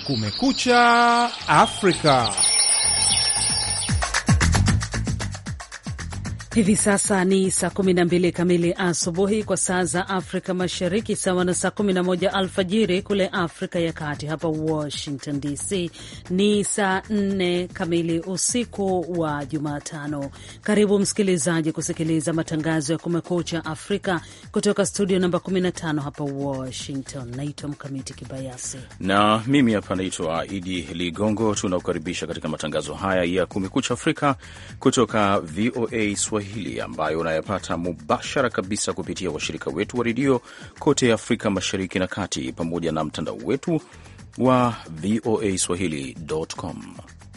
Kumekucha Afrika. Hivi sasa ni saa 12 kamili asubuhi kwa saa za Afrika Mashariki, sawa na saa 11 alfajiri kule Afrika ya Kati. Hapa Washington DC ni saa 4 kamili usiku wa Jumatano. Karibu msikilizaji kusikiliza matangazo ya Kumekucha Afrika kutoka studio namba 15 hapa Washington. Naitwa Mkamiti Kibayasi na mimi hapa naitwa Idi Ligongo. Tunakukaribisha katika matangazo haya ya Kumekucha Afrika kutoka VOA Swahili, ambayo unayapata mubashara kabisa kupitia washirika wetu wa redio kote Afrika Mashariki na Kati, pamoja na mtandao wetu wa VOA Swahili.com.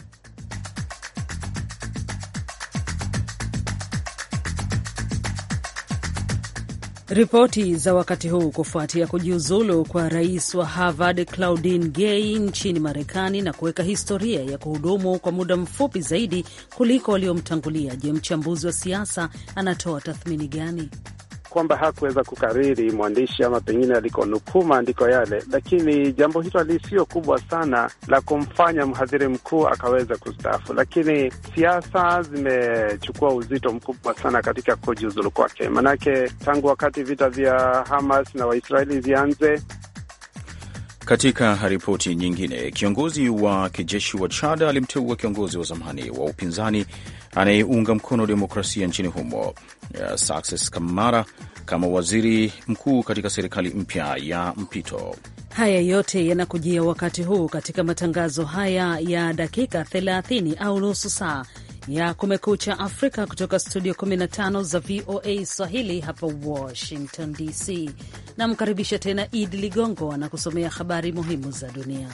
Ripoti za wakati huu kufuatia kujiuzulu kwa rais wa Harvard Claudine Gay nchini Marekani na kuweka historia ya kuhudumu kwa muda mfupi zaidi kuliko waliomtangulia. Je, mchambuzi wa siasa anatoa tathmini gani? Kwamba hakuweza kukariri mwandishi ama pengine alikonukuu maandiko yale, lakini jambo hilo lisio kubwa sana la kumfanya mhadhiri mkuu akaweza kustaafu. Lakini siasa zimechukua uzito mkubwa sana katika kujiuzulu kwake, manake tangu wakati vita vya Hamas na Waisraeli vianze. Katika ripoti nyingine, kiongozi wa kijeshi wa Chad alimteua kiongozi wa zamani wa upinzani anayeunga mkono demokrasia nchini humo, Success Kamara, kama waziri mkuu katika serikali mpya ya mpito. Haya yote yanakujia wakati huu katika matangazo haya ya dakika 30 au nusu saa ya Kumekucha Afrika kutoka studio 15 za VOA Swahili hapa Washington DC. Namkaribisha tena Idi Ligongo anakusomea habari muhimu za dunia.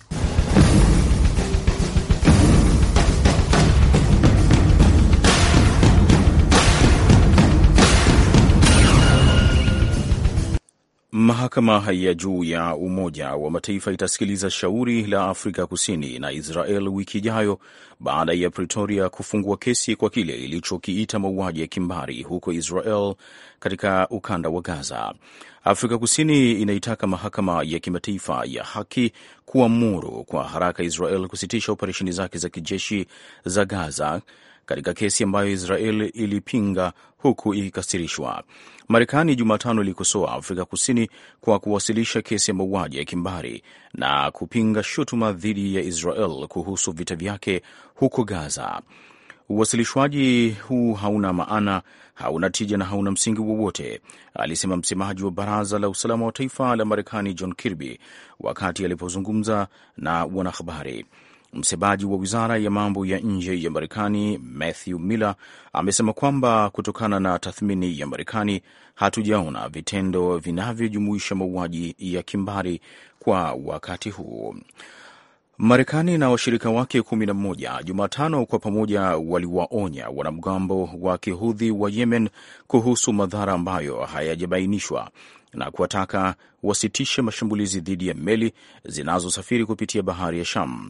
Mahakama ya juu ya Umoja wa Mataifa itasikiliza shauri la Afrika Kusini na Israel wiki ijayo baada ya Pretoria kufungua kesi kwa kile ilichokiita mauaji ya kimbari huko Israel katika ukanda wa Gaza. Afrika Kusini inaitaka mahakama ya kimataifa ya haki kuamuru kwa haraka Israel kusitisha operesheni zake za kijeshi za Gaza katika kesi ambayo Israel ilipinga huku ikikasirishwa. Marekani Jumatano ilikosoa Afrika Kusini kwa kuwasilisha kesi ya mauaji ya kimbari na kupinga shutuma dhidi ya Israel kuhusu vita vyake huko Gaza. Uwasilishwaji huu hauna maana, hauna tija na hauna msingi wowote, alisema msemaji wa Baraza la Usalama wa Taifa la Marekani John Kirby wakati alipozungumza na wanahabari. Msemaji wa wizara ya mambo ya nje ya Marekani Matthew Miller amesema kwamba kutokana na tathmini ya Marekani, hatujaona vitendo vinavyojumuisha mauaji ya kimbari kwa wakati huu. Marekani na washirika wake 11 Jumatano kwa pamoja waliwaonya wanamgambo wa Kihudhi wa Yemen kuhusu madhara ambayo hayajabainishwa na kuwataka wasitishe mashambulizi dhidi ya meli zinazosafiri kupitia bahari ya Sham.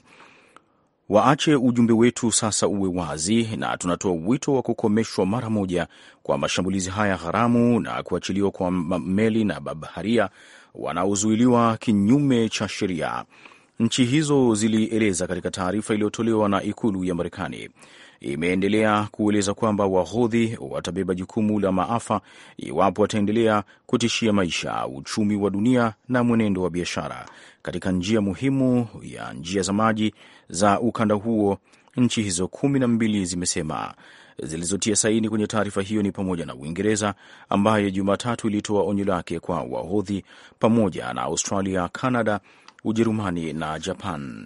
Waache ujumbe wetu sasa uwe wazi, na tunatoa wito wa kukomeshwa mara moja kwa mashambulizi haya haramu na kuachiliwa kwa meli na baharia wanaozuiliwa kinyume cha sheria, nchi hizo zilieleza katika taarifa iliyotolewa na ikulu ya Marekani. Imeendelea kueleza kwamba Wahodhi watabeba jukumu la maafa iwapo wataendelea kutishia maisha, uchumi wa dunia na mwenendo wa biashara katika njia muhimu ya njia za maji za ukanda huo. Nchi hizo 12 zimesema. Zilizotia saini kwenye taarifa hiyo ni pamoja na Uingereza ambayo Jumatatu ilitoa onyo lake kwa Wahodhi, pamoja na Australia, Canada, Ujerumani na Japan.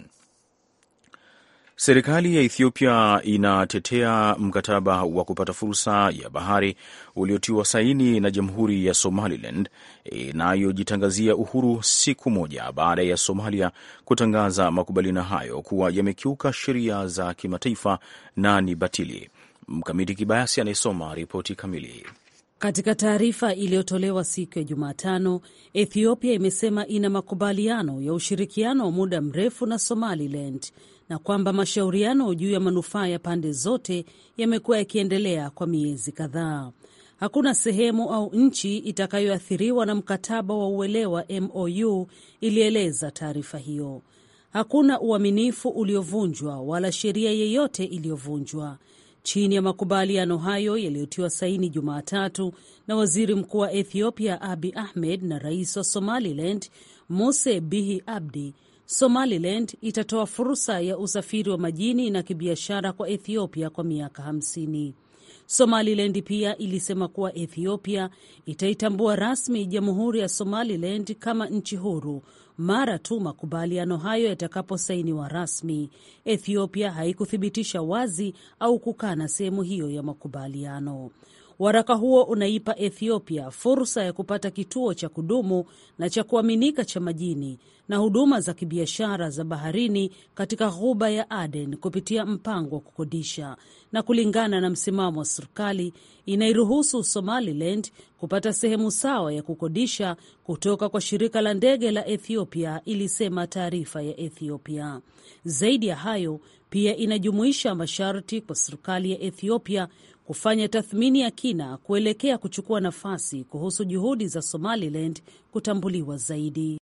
Serikali ya Ethiopia inatetea mkataba wa kupata fursa ya bahari uliotiwa saini na Jamhuri ya Somaliland inayojitangazia uhuru siku moja baada ya Somalia kutangaza makubaliano hayo kuwa yamekiuka sheria za kimataifa na ni batili. Mkamiti Kibayasi anayesoma ripoti kamili. Katika taarifa iliyotolewa siku ya Jumatano, Ethiopia imesema ina makubaliano ya ushirikiano wa muda mrefu na Somaliland na kwamba mashauriano juu ya manufaa ya pande zote yamekuwa yakiendelea kwa miezi kadhaa. Hakuna sehemu au nchi itakayoathiriwa na mkataba wa uelewa MOU, ilieleza taarifa hiyo. Hakuna uaminifu uliovunjwa wala sheria yeyote iliyovunjwa. Chini ya makubaliano hayo yaliyotiwa saini Jumatatu na waziri mkuu wa Ethiopia Abiy Ahmed na rais wa Somaliland Muse Bihi Abdi, Somaliland itatoa fursa ya usafiri wa majini na kibiashara kwa Ethiopia kwa miaka 50. Somaliland pia ilisema kuwa Ethiopia itaitambua rasmi Jamhuri ya Somaliland kama nchi huru mara tu makubaliano hayo yatakaposainiwa rasmi. Ethiopia haikuthibitisha wazi au kukana sehemu hiyo ya makubaliano. Waraka huo unaipa Ethiopia fursa ya kupata kituo cha kudumu na cha kuaminika cha majini na huduma za kibiashara za baharini katika Ghuba ya Aden kupitia mpango wa kukodisha, na kulingana na msimamo wa serikali inairuhusu Somaliland kupata sehemu sawa ya kukodisha kutoka kwa shirika la ndege la Ethiopia, ilisema taarifa ya Ethiopia. Zaidi ya hayo, pia inajumuisha masharti kwa serikali ya Ethiopia kufanya tathmini ya kina kuelekea kuchukua nafasi kuhusu juhudi za Somaliland kutambuliwa zaidi.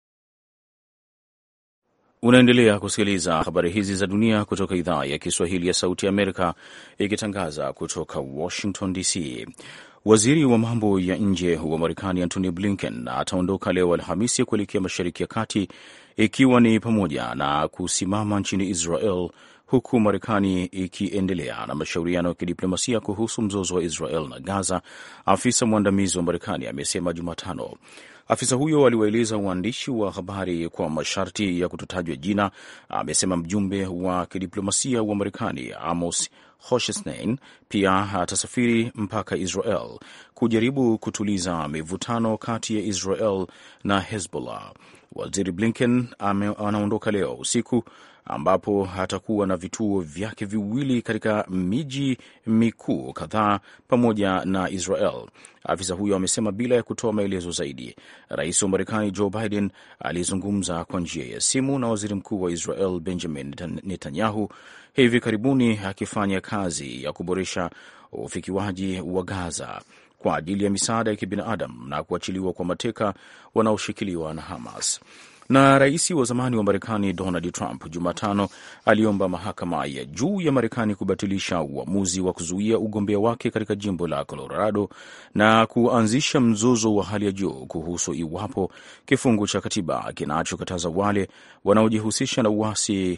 Unaendelea kusikiliza habari hizi za dunia kutoka idhaa ya Kiswahili ya Sauti ya Amerika, ikitangaza kutoka Washington DC. Waziri wa mambo ya nje wa Marekani Antony Blinken ataondoka leo Alhamisi kuelekea Mashariki ya Kati, ikiwa ni pamoja na kusimama nchini Israel, huku Marekani ikiendelea na mashauriano ya kidiplomasia kuhusu mzozo wa Israel na Gaza, afisa mwandamizi wa Marekani amesema Jumatano. Afisa huyo aliwaeleza waandishi wa habari kwa masharti ya kutotajwa jina. Amesema mjumbe wa kidiplomasia wa Marekani Amos Hochstein pia atasafiri mpaka Israel kujaribu kutuliza mivutano kati ya Israel na Hezbollah. Waziri Blinken anaondoka leo usiku, ambapo hatakuwa na vituo vyake viwili katika miji mikuu kadhaa pamoja na Israel, afisa huyo amesema bila ya kutoa maelezo zaidi. Rais wa Marekani Joe Biden alizungumza kwa njia ya simu na waziri mkuu wa Israel Benjamin Netanyahu hivi karibuni, akifanya kazi ya kuboresha ufikiwaji wa Gaza kwa ajili ya misaada ya kibinadamu na kuachiliwa kwa mateka wanaoshikiliwa na Hamas. Na rais wa zamani wa Marekani Donald Trump Jumatano aliomba mahakama ya juu ya Marekani kubatilisha uamuzi wa kuzuia ugombea wake katika jimbo la Colorado na kuanzisha mzozo wa hali ya juu kuhusu iwapo kifungu cha katiba kinachokataza wale wanaojihusisha na uasi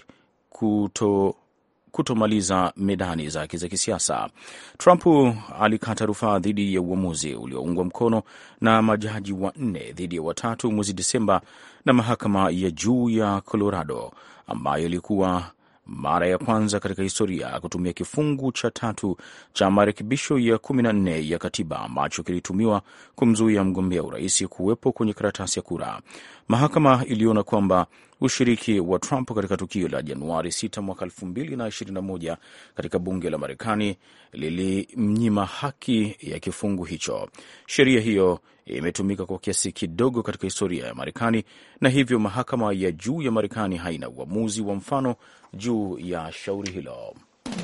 kutomaliza medani zake za kisiasa. Trump alikata rufaa dhidi ya uamuzi ulioungwa mkono na majaji 4 dhidi ya 3 mwezi Desemba na mahakama ya juu ya Colorado, ambayo ilikuwa mara ya kwanza katika historia kutumia kifungu cha 3 cha marekebisho ya 14 ya katiba ambacho kilitumiwa kumzuia mgombea urais kuwepo kwenye karatasi ya kura. Mahakama iliona kwamba ushiriki wa Trump katika tukio la Januari 6 mwaka 2021 katika bunge la Marekani lilimnyima haki ya kifungu hicho. Sheria hiyo imetumika kwa kiasi kidogo katika historia ya Marekani, na hivyo mahakama ya juu ya Marekani haina uamuzi wa mfano juu ya shauri hilo.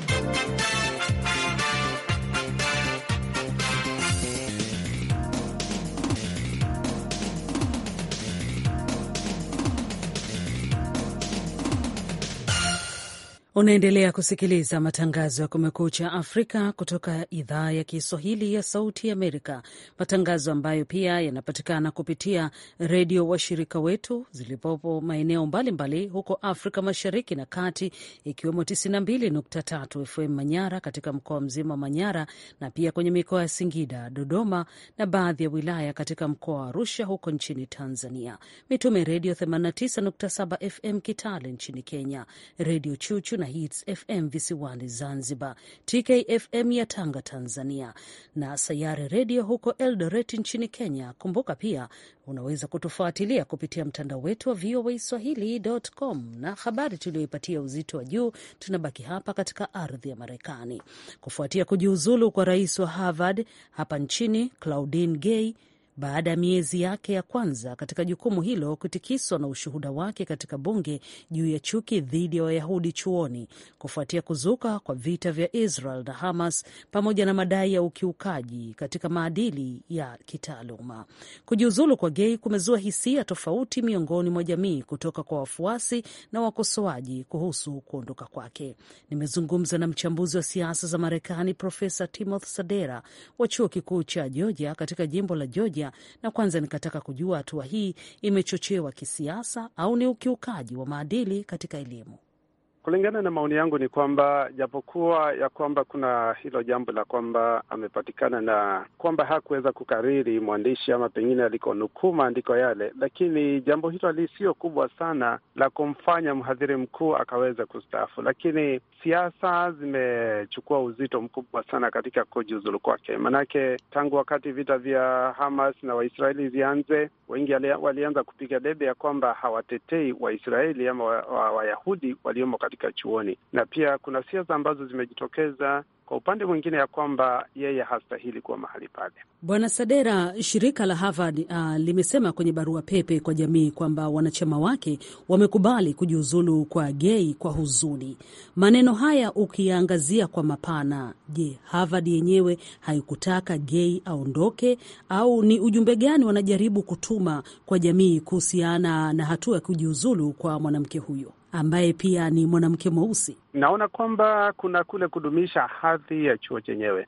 Unaendelea kusikiliza matangazo ya Kumekucha Afrika kutoka idhaa ya Kiswahili ya Sauti ya Amerika, matangazo ambayo pia yanapatikana kupitia redio washirika wetu zilipopo maeneo mbalimbali huko Afrika Mashariki na Kati, ikiwemo 92.3 FM Manyara katika mkoa mzima wa Manyara, na pia kwenye mikoa ya Singida, Dodoma na baadhi ya wilaya katika mkoa wa Arusha huko nchini Tanzania, Mitume Redio 89.7 FM Kitale nchini Kenya, Redio Chuchu na Hits FM visiwani Zanzibar, TKFM ya Tanga Tanzania, na Sayare Radio huko Eldoret nchini Kenya. Kumbuka pia unaweza kutufuatilia kupitia mtandao wetu wa voaswahili.com. Na habari tuliyoipatia uzito wa juu, tunabaki hapa katika ardhi ya Marekani. Kufuatia kujiuzulu kwa rais wa Harvard hapa nchini Claudine Gay, baada ya miezi yake ya kwanza katika jukumu hilo kutikiswa na ushuhuda wake katika bunge juu ya chuki dhidi ya Wayahudi chuoni kufuatia kuzuka kwa vita vya Israel na Hamas pamoja na madai ya ukiukaji katika maadili ya kitaaluma. Kujiuzulu kwa Gay kumezua hisia tofauti miongoni mwa jamii kutoka kwa wafuasi na wakosoaji kuhusu kuondoka kwake. Nimezungumza na mchambuzi wa siasa za Marekani Profesa Timothy Sadera wa chuo kikuu cha Georgia katika jimbo la Georgia, na kwanza nikataka kujua hatua hii imechochewa kisiasa au ni ukiukaji wa maadili katika elimu. Kulingana na maoni yangu ni kwamba japokuwa ya kwamba kuna hilo jambo la kwamba amepatikana na kwamba hakuweza kukariri mwandishi ama pengine alikonukuu maandiko yale, lakini jambo hilo sio kubwa sana la kumfanya mhadhiri mkuu akaweza kustaafu. Lakini siasa zimechukua uzito mkubwa sana katika kujiuzulu kwake. Manake tangu wakati vita vya Hamas na Waisraeli zianze, wengi walianza kupiga debe ya kwamba hawatetei Waisraeli ama Wayahudi waliomo katika chuoni, na pia kuna siasa ambazo zimejitokeza kwa upande mwingine ya kwamba yeye hastahili kuwa mahali pale. Bwana Sadera, shirika la Harvard limesema kwenye barua pepe kwa jamii kwamba wanachama wake wamekubali kujiuzulu kwa Gay kwa huzuni. Maneno haya ukiangazia kwa mapana, je, Harvard yenyewe haikutaka Gay aondoke au ni ujumbe gani wanajaribu kutuma kwa jamii kuhusiana na hatua ya kujiuzulu kwa mwanamke huyo ambaye pia ni mwanamke mweusi? Naona kwamba kuna kule kudumisha hadhi ya chuo chenyewe.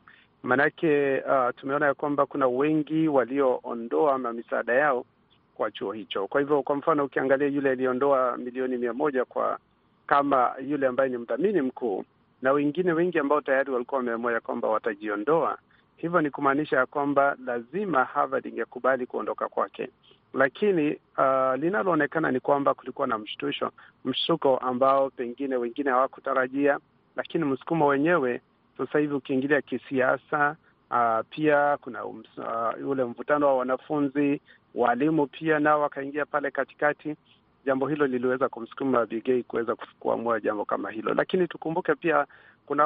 Manake tumeona ya kwamba kuna wengi walioondoa misaada yao kwa chuo hicho. Kwa hivyo, kwa mfano, ukiangalia yule aliondoa milioni 100 kwa kama yule ambaye ni mdhamini mkuu, na wengine wengi ambao tayari walikuwa wameamua kwamba watajiondoa. Hivyo ni kumaanisha ya kwamba lazima Harvard ingekubali kuondoka kwake. Lakini linaloonekana ni kwamba kulikuwa na mshtuko ambao pengine wengine hawakutarajia, lakini msukumo wenyewe sasa hivi ukiingilia kisiasa, pia kuna ule mvutano wa wanafunzi, walimu pia nao wakaingia pale katikati. Jambo hilo liliweza kumsukuma Bigay kuweza kuamua jambo kama hilo. Lakini tukumbuke pia kuna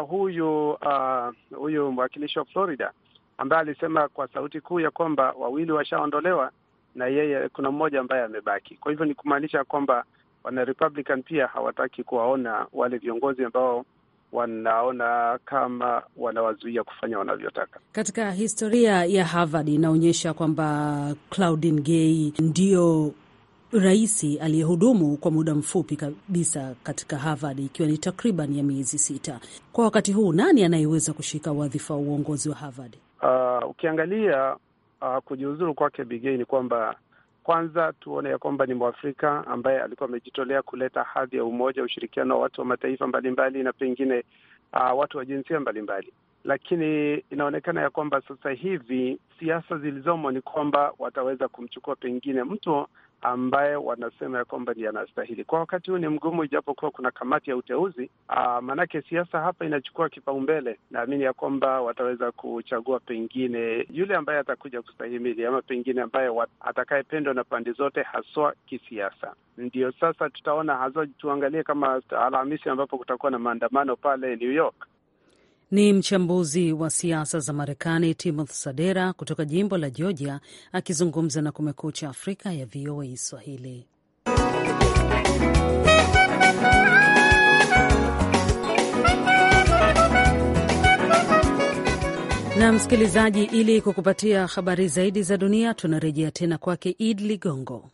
huyu mwakilishi wa Florida ambaye alisema kwa sauti kuu ya kwamba wawili washaondolewa na yeye kuna mmoja ambaye amebaki. Kwa hivyo ni kumaanisha kwamba wana Republican pia hawataki kuwaona wale viongozi ambao wanaona kama wanawazuia kufanya wanavyotaka. Katika historia ya Harvard inaonyesha kwamba Claudine Gay ndio raisi aliyehudumu kwa muda mfupi kabisa katika Harvard, ikiwa ni takriban ya miezi 6. Kwa wakati huu nani anayeweza kushika wadhifa wa uongozi wa Harvard? Ukiangalia kujiuzuru kwake Bigay ni kwamba kwanza tuone ya kwamba ni Mwafrika ambaye alikuwa amejitolea kuleta hadhi ya umoja, ushirikiano wa watu wa mataifa mbalimbali na pengine watu wa jinsia mbalimbali. Lakini inaonekana ya kwamba sasa hivi siasa zilizomo ni kwamba wataweza kumchukua pengine mtu ambaye wanasema ya kwamba ndiye anastahili. Kwa wakati huu ni mgumu, ijapokuwa kuna kamati ya uteuzi. Manake siasa hapa inachukua kipaumbele. Naamini ya kwamba wataweza kuchagua pengine yule ambaye atakuja kustahimili, ama pengine ambaye atakayependwa na pande zote, haswa kisiasa. Ndio sasa tutaona, haswa tuangalie kama Alhamisi ambapo kutakuwa na maandamano pale New York. Ni mchambuzi wa siasa za Marekani Timothy Sadera kutoka jimbo la Georgia akizungumza na Kumekucha Afrika ya VOA Swahili. Na msikilizaji, ili kukupatia habari zaidi za dunia, tunarejea tena kwake Id Ligongo.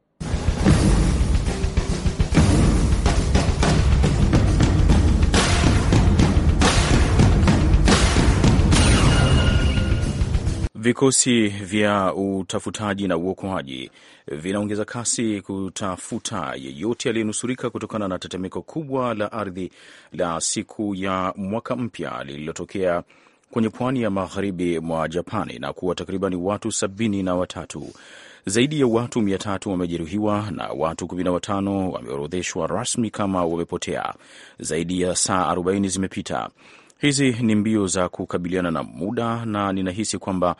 Vikosi vya utafutaji na uokoaji vinaongeza kasi kutafuta yeyote aliyenusurika kutokana na tetemeko kubwa la ardhi la siku ya mwaka mpya lililotokea kwenye pwani ya magharibi mwa Japani na kuwa takriban watu 73. Zaidi ya watu 300 wamejeruhiwa na watu 15 wameorodheshwa rasmi kama wamepotea. Zaidi ya saa 40 zimepita. Hizi ni mbio za kukabiliana na muda, na ninahisi kwamba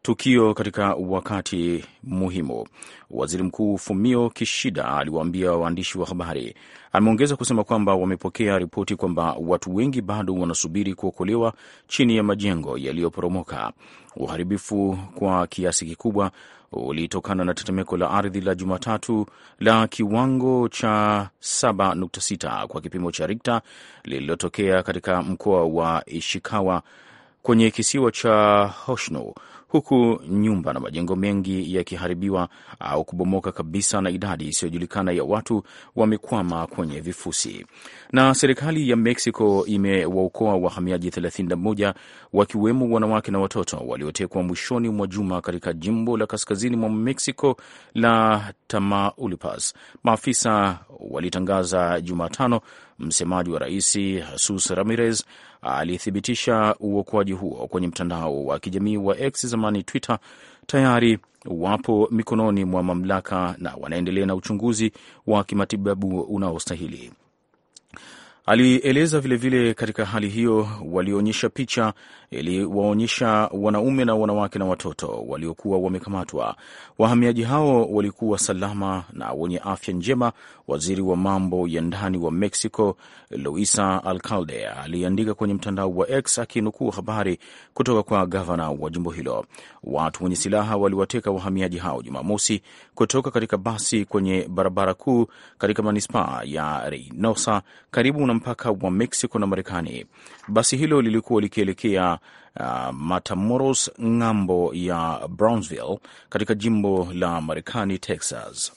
tukio katika wakati muhimu. Waziri Mkuu Fumio Kishida aliwaambia waandishi wa habari. Ameongeza kusema kwamba wamepokea ripoti kwamba watu wengi bado wanasubiri kuokolewa chini ya majengo yaliyoporomoka. Uharibifu kwa kiasi kikubwa ulitokana na tetemeko la ardhi la Jumatatu la kiwango cha 7.6 kwa kipimo cha Richter lililotokea katika mkoa wa Ishikawa kwenye kisiwa cha Hoshino, huku nyumba na majengo mengi yakiharibiwa au kubomoka kabisa na idadi isiyojulikana ya watu wamekwama kwenye vifusi. Na serikali ya Mexico imewaokoa wahamiaji 31 wakiwemo wanawake na watoto waliotekwa mwishoni mwa juma katika jimbo la kaskazini mwa Mexico la Tamaulipas, maafisa walitangaza Jumatano. Msemaji wa rais Jesus Ramirez alithibitisha uokoaji huo kwenye mtandao wa kijamii wa X, zamani Twitter. Tayari wapo mikononi mwa mamlaka na wanaendelea na uchunguzi wa kimatibabu unaostahili. Alieleza vilevile katika hali hiyo walionyesha picha iliwaonyesha wanaume na wanawake na watoto waliokuwa wamekamatwa. Wahamiaji hao walikuwa salama na wenye afya njema. Waziri wa mambo ya ndani wa Mexico Luisa Alcalde aliandika kwenye mtandao wa X akinukuu habari kutoka kwa gavana wa jimbo hilo. Watu wenye silaha waliwateka wahamiaji hao Jumamosi kutoka katika basi kwenye barabara kuu katika manispaa ya Reynosa karibu na mpaka wa Mexico na Marekani. Basi hilo lilikuwa likielekea Matamoros, ng'ambo ya Brownsville katika jimbo la Marekani, Texas.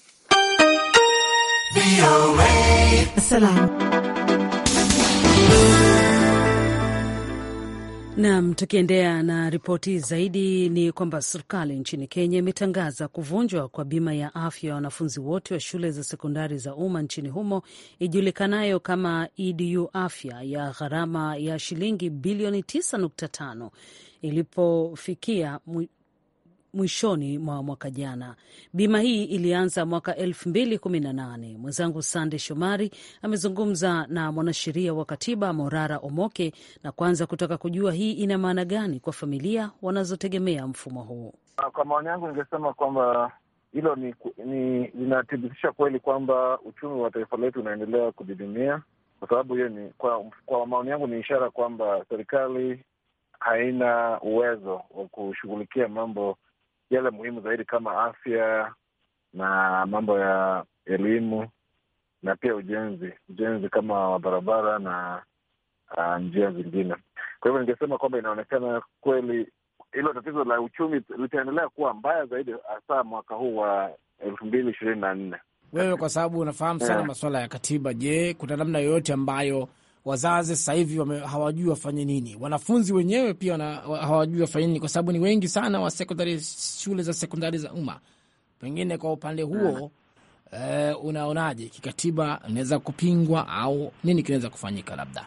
Naam, tukiendelea na ripoti zaidi ni kwamba serikali nchini Kenya imetangaza kuvunjwa kwa bima ya afya ya wanafunzi wote wa shule za sekondari za umma nchini humo ijulikanayo kama EDU Afya ya gharama ya shilingi bilioni 9.5 ilipofikia mwishoni mwa mwaka jana. Bima hii ilianza mwaka 2018. Mwenzangu Sande Shomari amezungumza na mwanasheria wa katiba Morara Omoke na kwanza kutaka kujua hii ina maana gani kwa familia wanazotegemea mfumo huu. Kwa maoni yangu ningesema kwamba hilo linathibitisha kweli kwamba uchumi wa taifa letu unaendelea kudidimia, kwa sababu hiyo ni kwa maoni yangu ni ishara kwamba serikali haina uwezo wa kushughulikia mambo yale muhimu zaidi kama afya na mambo ya elimu na pia ujenzi kama barabara na njia zingine. Kwa hivyo ningesema kwamba inaonekana kweli hilo tatizo la uchumi litaendelea kuwa mbaya zaidi hasa mwaka huu wa 2024. Wewe kwa sababu unafahamu sana masuala ya katiba, je, kuna namna yoyote ambayo wazazi sasa hivi hawajui wafanye nini? Wanafunzi wenyewe pia hawajui wafanye nini, kwa sababu ni wengi sana wa shule za sekondari za umma. Pengine kwa upande huo unaonaje kikatiba, inaweza kupingwa au nini kinaweza kufanyika? Labda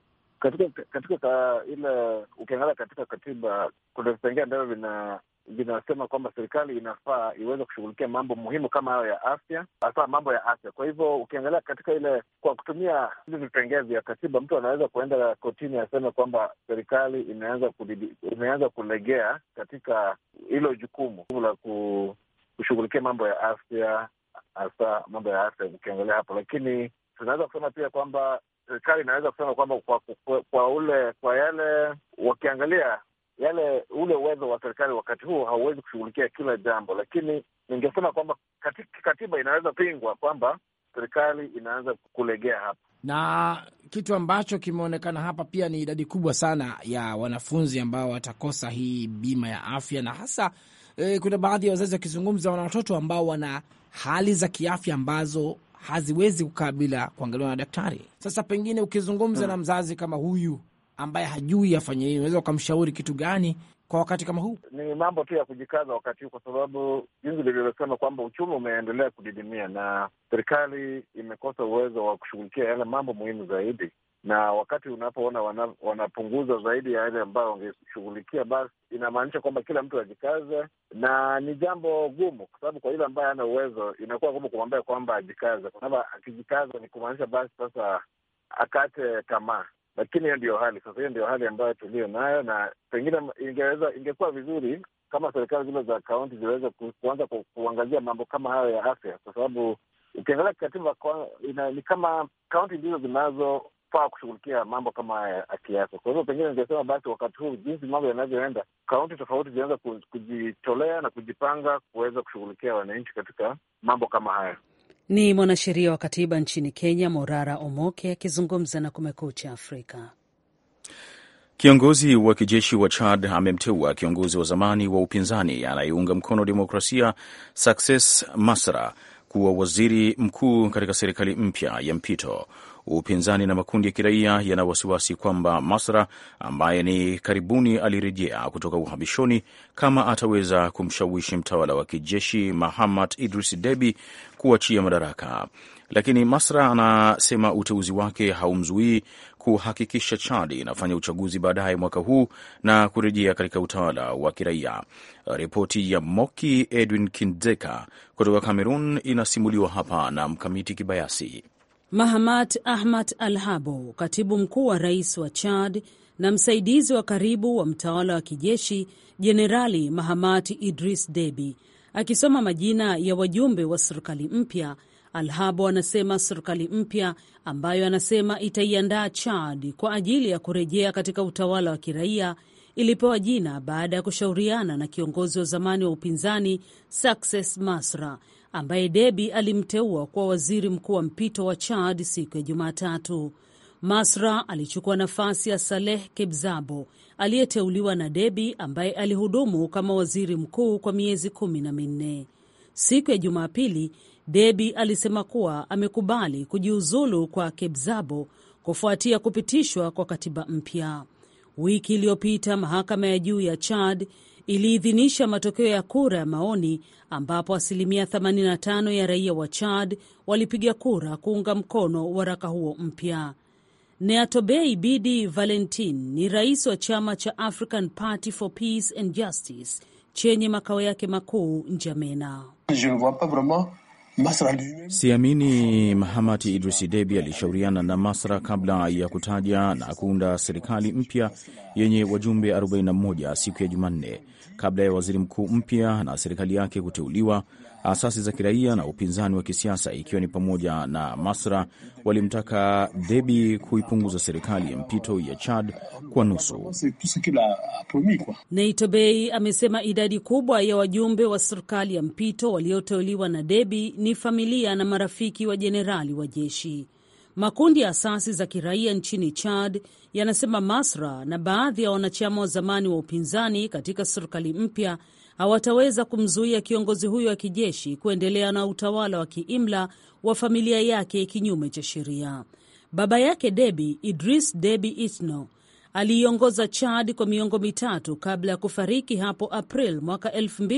katika ile ukiangalia katika katiba kuna vipengele ambavyo vinasema kwamba serikali inafaa iweze kushughulikia mambo muhimu kama hayo ya afya, hasa mambo ya afya. Kwa hivyo ukiangalia katika ile, kwa kutumia hivi vipengele vya katiba, mtu anaweza kuenda kotini aseme kwamba serikali imeanza kulegea katika hilo jukumu la kushughulikia mambo ya afya, hasa mambo ya afya ukiangalia hapo. Lakini tunaweza kusema pia kwamba serikali inaweza kusema kwamba kwa yale wakiangalia ule uwezo wa serikali wakati huo hauwezi kushughulikia kila jambo, lakini ningesema kwamba katiba inaweza pingwa kwamba serikali inaanza kulegea hapa. Na kitu ambacho kimeonekana hapa pia ni idadi kubwa sana ya wanafunzi ambao watakosa hii bima ya afya, na hasa kuna baadhi ya wazazi wakizungumza wana watoto ambao wana hali za kiafya ambazo haziwezi kukaa bila kuangaliwa na daktari. Sasa pengine ukizungumza na mzazi kama huyu ambaye hajui afanye nini, unaweza ukamshauri kitu gani kwa wakati kama huu? Ni mambo tu ya kujikaza wakati huu, kwa sababu jinsi nilivyosema kwamba uchumi umeendelea kudidimia na serikali imekosa uwezo wa kushughulikia yale mambo muhimu zaidi. Na wakati unapoona wanapunguza zaidi ya yale ambayo wangeshughulikia, basi inamaanisha kwamba kila mtu ajikaze, na ni jambo gumu, kwa sababu kwa yule ambaye hana uwezo inakuwa gumu kumwambia kwamba ajikaze, kwa sababu akijikaza ni kumaanisha basi sasa akate tamaa. Lakini hiyo ndio hali sasa, hiyo ndio hali ambayo tulio nayo, na pengine ingekuwa vizuri kama serikali zile za kaunti ziweze kuanza kuangazia mambo kama hayo ya afya, kwa sababu ukiangalia katiba ni kama kaunti ndizo zinazofaa kushughulikia mambo kama haya ya kiafya. Kwa hivyo pengine ningesema basi wakati huu jinsi mambo yanavyoenda, kaunti tofauti zinaweza kujitolea na kujipanga kuweza kushughulikia wananchi katika mambo kama haya. Ni mwanasheria wa katiba nchini Kenya, Morara Omoke, akizungumza na Kumekucha Afrika. Kiongozi wa kijeshi wa Chad amemteua kiongozi wa zamani wa upinzani anayeunga mkono demokrasia Success Masra kuwa waziri mkuu katika serikali mpya ya mpito. Upinzani na makundi ya kiraia yana wasiwasi kwamba Masra, ambaye ni karibuni alirejea kutoka uhamishoni, kama ataweza kumshawishi mtawala wa kijeshi Mahamat Idris Deby kuachia madaraka. Lakini Masra anasema uteuzi wake haumzuii kuhakikisha Chad inafanya uchaguzi baadaye mwaka huu na kurejea katika utawala wa kiraia. Ripoti ya Moki Edwin Kindeka kutoka Cameroon inasimuliwa hapa na Mkamiti Kibayasi. Mahamat Ahmad Al-Habo, katibu mkuu wa rais wa Chad na msaidizi wa karibu wa mtawala wa kijeshi Jenerali Mahamat Idris Deby, akisoma majina ya wajumbe wa serikali mpya. Al-Habo anasema serikali mpya ambayo anasema itaiandaa Chad kwa ajili ya kurejea katika utawala wa kiraia ilipewa jina baada ya kushauriana na kiongozi wa zamani wa upinzani Success Masra, ambaye Deby alimteua kuwa waziri mkuu wa mpito wa Chad siku ya Jumatatu. Masra alichukua nafasi ya Saleh Kebzabo aliyeteuliwa na Deby, ambaye alihudumu kama waziri mkuu kwa miezi 14. Siku ya Jumapili, Deby alisema kuwa amekubali kujiuzulu kwa Kebzabo kufuatia kupitishwa kwa katiba mpya. Wiki iliyopita mahakama ya juu ya Chad iliidhinisha matokeo ya kura ya maoni ambapo asilimia 85 ya raia wa Chad walipiga kura kuunga mkono waraka huo mpya. Neatobei Bidi Valentin ni rais wa chama cha African Party for Peace and Justice chenye makao yake makuu N'Djamena. Siamini Mahamat Idris Deby alishauriana na Masra kabla ya kutaja na kuunda serikali mpya yenye wajumbe 41 siku ya Jumanne, kabla ya waziri mkuu mpya na serikali yake kuteuliwa. Asasi za kiraia na upinzani wa kisiasa, ikiwa ni pamoja na Masra, walimtaka Deby kuipunguza serikali ya mpito ya Chad kwa nusu. Neitobei amesema idadi kubwa ya wajumbe wa serikali ya mpito walioteuliwa na Deby ni familia na marafiki wa jenerali wa jeshi. Makundi ya asasi za kiraia nchini Chad yanasema Masra na baadhi ya wanachama wa zamani wa upinzani katika serikali mpya hawataweza kumzuia kiongozi huyo wa kijeshi kuendelea na utawala wa kiimla wa familia yake kinyume cha sheria. Baba yake Deby, Idris Deby Itno, aliiongoza Chad kwa miongo mitatu kabla ya kufariki hapo April mwaka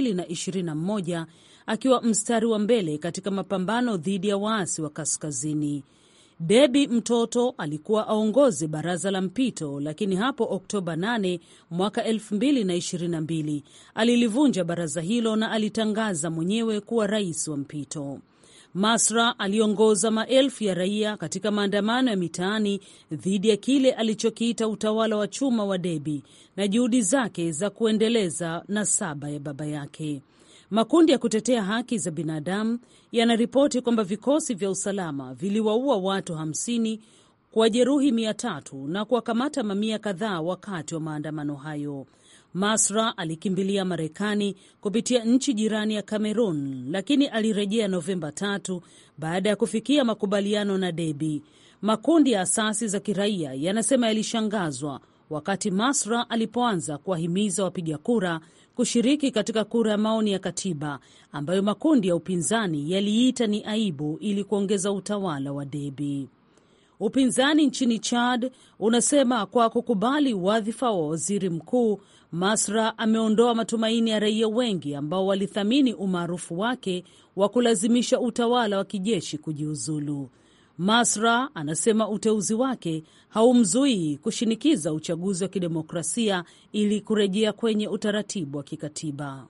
2021 akiwa mstari wa mbele katika mapambano dhidi ya waasi wa kaskazini. Deby mtoto alikuwa aongoze baraza la mpito, lakini hapo Oktoba 8 mwaka 2022 alilivunja baraza hilo na alitangaza mwenyewe kuwa rais wa mpito. Masra aliongoza maelfu ya raia katika maandamano ya mitaani dhidi ya kile alichokiita utawala wa chuma wa Deby na juhudi zake za kuendeleza nasaba ya baba yake. Makundi ya kutetea haki za binadamu yanaripoti kwamba vikosi vya usalama viliwaua watu 50, kuwajeruhi 300 na kuwakamata mamia kadhaa wakati wa maandamano hayo. Masra alikimbilia Marekani kupitia nchi jirani ya Cameroon, lakini alirejea Novemba 3 baada ya kufikia makubaliano na Deby. Makundi ya asasi za kiraia yanasema yalishangazwa wakati Masra alipoanza kuwahimiza wapiga kura kushiriki katika kura ya maoni ya katiba ambayo makundi ya upinzani yaliita ni aibu ili kuongeza utawala wa Deby. Upinzani nchini Chad unasema kwa kukubali wadhifa wa waziri mkuu, Masra ameondoa matumaini ya raia wengi ambao walithamini umaarufu wake wa kulazimisha utawala wa kijeshi kujiuzulu. Masra anasema uteuzi wake haumzuii kushinikiza uchaguzi wa kidemokrasia ili kurejea kwenye utaratibu wa kikatiba.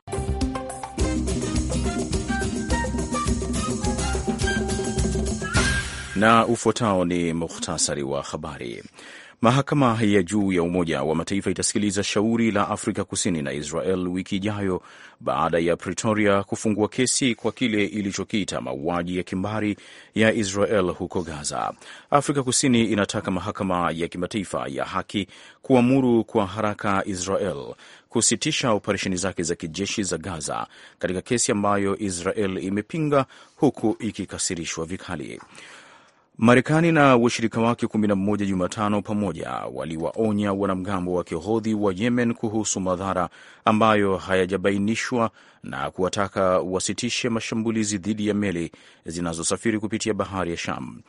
Na ufuatao ni mukhtasari wa habari. Mahakama ya juu ya Umoja wa Mataifa itasikiliza shauri la Afrika Kusini na Israel wiki ijayo baada ya Pretoria kufungua kesi kwa kile ilichokiita mauaji ya kimbari ya Israel huko Gaza. Afrika Kusini inataka mahakama ya kimataifa ya haki kuamuru kwa haraka Israel kusitisha operesheni zake za kijeshi za Gaza katika kesi ambayo Israel imepinga huku ikikasirishwa vikali. Marekani na washirika wake 11 Jumatano pamoja waliwaonya wanamgambo wa Kihodhi wa Yemen kuhusu madhara ambayo hayajabainishwa na kuwataka wasitishe mashambulizi dhidi ya meli zinazosafiri kupitia bahari ya Sham.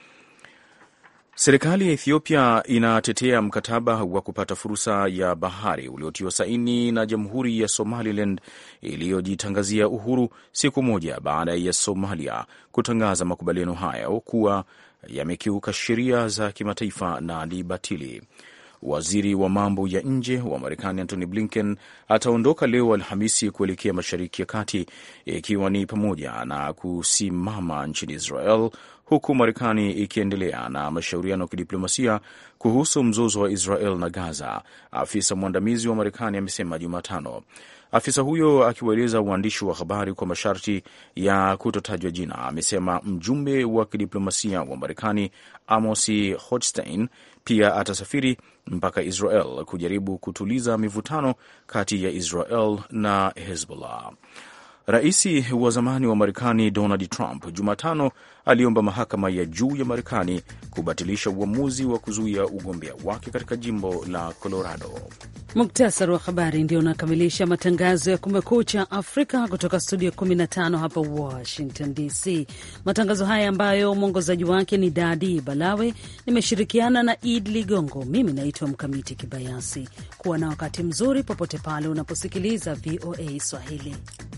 Serikali ya Ethiopia inatetea mkataba wa kupata fursa ya bahari uliotiwa saini na Jamhuri ya Somaliland iliyojitangazia uhuru siku moja baada ya Somalia kutangaza makubaliano hayo kuwa yamekiuka sheria za kimataifa na ni batili. Waziri wa mambo ya nje wa Marekani Antony Blinken ataondoka leo Alhamisi kuelekea Mashariki ya Kati, ikiwa ni pamoja na kusimama nchini Israel, huku Marekani ikiendelea na mashauriano ya kidiplomasia kuhusu mzozo wa Israel na Gaza, afisa mwandamizi wa Marekani amesema Jumatano. Afisa huyo akiwaeleza waandishi wa habari kwa masharti ya kutotajwa jina, amesema mjumbe wa kidiplomasia wa Marekani Amos Hochstein pia atasafiri mpaka Israel kujaribu kutuliza mivutano kati ya Israel na Hezbollah. Rais wa zamani wa Marekani Donald Trump Jumatano aliomba mahakama ya juu ya Marekani kubatilisha uamuzi wa kuzuia ugombea wake katika jimbo la Colorado. Muktasari wa habari ndio unakamilisha matangazo ya Kumekucha Afrika kutoka studio 15 hapa Washington DC. Matangazo haya ambayo mwongozaji wake ni Dadi Balawe, nimeshirikiana na Id Ligongo. Mimi naitwa Mkamiti Kibayasi. Kuwa na wakati mzuri popote pale unaposikiliza VOA Swahili.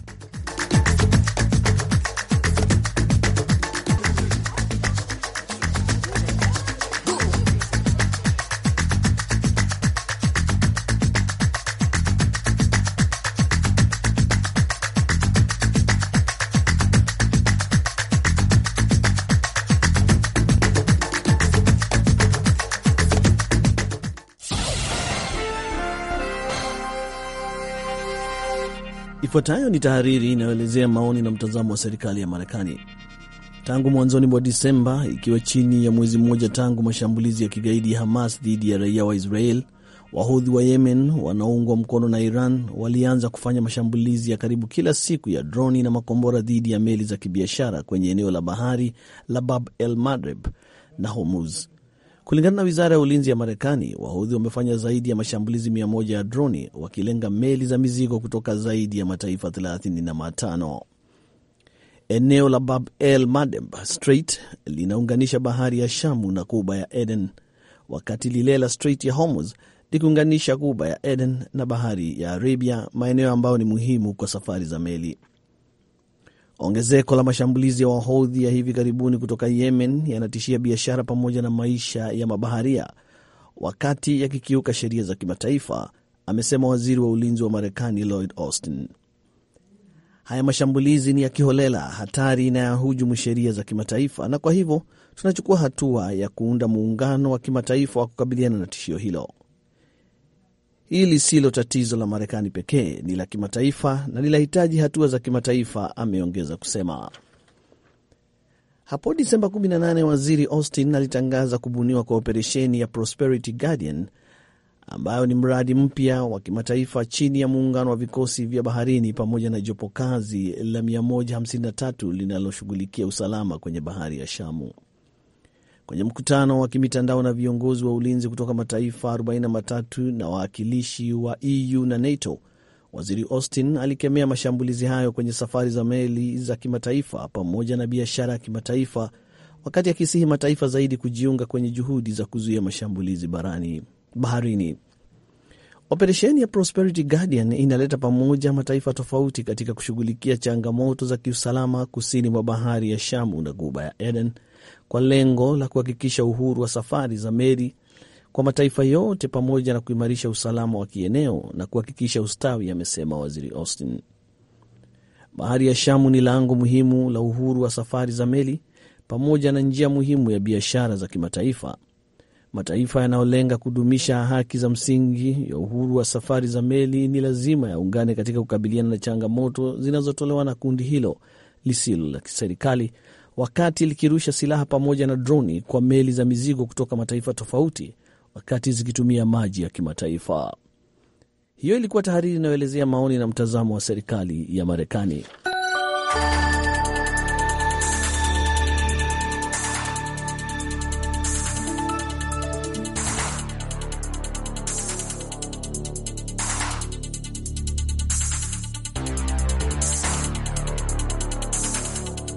Ifuatayo ni tahariri inayoelezea maoni na mtazamo wa serikali ya Marekani. Tangu mwanzoni mwa Disemba, ikiwa chini ya mwezi mmoja tangu mashambulizi ya kigaidi ya Hamas dhidi ya raia wa Israel, Wahudhi wa Yemen wanaoungwa mkono na Iran walianza kufanya mashambulizi ya karibu kila siku ya droni na makombora dhidi ya meli za kibiashara kwenye eneo la bahari la Bab el Mandeb na Hormuz. Kulingana na wizara ya ulinzi ya Marekani, Wahudhi wamefanya zaidi ya mashambulizi 100 ya droni wakilenga meli za mizigo kutoka zaidi ya mataifa 35. Eneo la Bab el Mandeb Strait linaunganisha bahari ya Shamu na Ghuba ya Eden, wakati lile la Strait ya Hormuz likiunganisha Ghuba ya Eden na bahari ya Arabia, maeneo ambayo ni muhimu kwa safari za meli. Ongezeko la mashambulizi ya Wahudhi ya hivi karibuni kutoka Yemen yanatishia biashara pamoja na maisha ya mabaharia, wakati yakikiuka sheria za kimataifa, amesema waziri wa ulinzi wa Marekani Lloyd Austin. Haya mashambulizi ni ya kiholela, hatari na yahujumu sheria za kimataifa, na kwa hivyo tunachukua hatua ya kuunda muungano wa kimataifa wa kukabiliana na tishio hilo. Hili silo tatizo la Marekani pekee, ni la kimataifa na linahitaji hatua za kimataifa, ameongeza kusema. Hapo Disemba 18, waziri Austin alitangaza kubuniwa kwa operesheni ya Prosperity Guardian, ambayo ni mradi mpya wa kimataifa chini ya muungano wa vikosi vya baharini pamoja na jopo kazi la 153 linaloshughulikia usalama kwenye bahari ya Shamu. Kwenye mkutano wa kimitandao na viongozi wa ulinzi kutoka mataifa 43 na wawakilishi wa EU na NATO, waziri Austin alikemea mashambulizi hayo kwenye safari za meli za kimataifa pamoja na biashara ya kimataifa, wakati akisihi mataifa zaidi kujiunga kwenye juhudi za kuzuia mashambulizi baharini. Operesheni ya Prosperity Guardian inaleta pamoja mataifa tofauti katika kushughulikia changamoto za kiusalama kusini mwa bahari ya Shamu na Ghuba ya Eden, kwa lengo la kuhakikisha uhuru wa safari za meli kwa mataifa yote pamoja na kuimarisha usalama wa kieneo na kuhakikisha ustawi, amesema waziri Austin. Bahari ya Shamu ni lango muhimu la uhuru wa safari za meli pamoja na njia muhimu ya biashara za kimataifa. Mataifa yanayolenga kudumisha haki za msingi ya uhuru wa safari za meli ni lazima yaungane katika kukabiliana na changamoto zinazotolewa na kundi hilo lisilo la kiserikali, wakati likirusha silaha pamoja na droni kwa meli za mizigo kutoka mataifa tofauti wakati zikitumia maji ya kimataifa. Hiyo ilikuwa tahariri inayoelezea maoni na mtazamo wa serikali ya Marekani.